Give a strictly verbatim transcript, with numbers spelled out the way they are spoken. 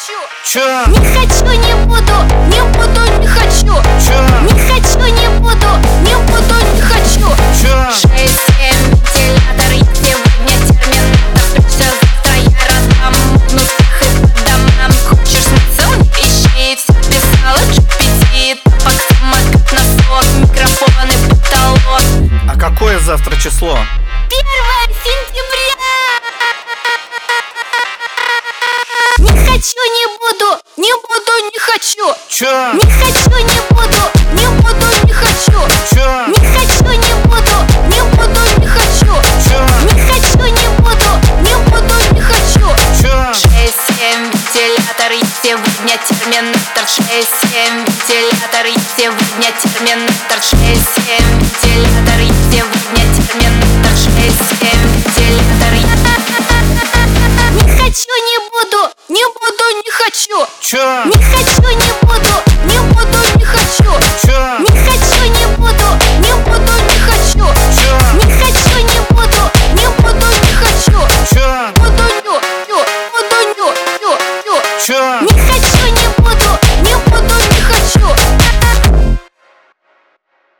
хочу. Чё? Не хочу, не буду, не буду, не хочу. Чё? Не хочу, не буду, не буду, не хочу. Чё? шесть семь вентилятор, я сегодня терминатор. Прячься, завтра я раздам мутных и по домам. Хочешь смысл, не ищи, все писала джи пи ти. Топок, самокат, носок, микрофон и потолок. А какое завтра число? Первое сентября. Не хочу, не буду, не буду, не хочу. Чё? Не хочу, не буду, не буду, не хочу. Чё? Не хочу, не буду, не буду, не хочу. Чё? Не хочу, не буду, не буду, не хочу. Чё? шесть семь вентилятор, я сегодня терминатор. шесть семь вентилятор, я сегодня терминатор. шесть семь вентилятор, я сегодня терминатор. шесть семь вентилятор, я... Не хочу, не буду, не буду, не хочу. Чё? Не хочу, не буду, не буду, не хочу. Чё? Не хочу, не буду, не буду, не хочу. Чё? Не хочу, не буду, не буду, не хочу. Чё? Буду, ню, ню, буду, ню, ню, ню. Чё? Не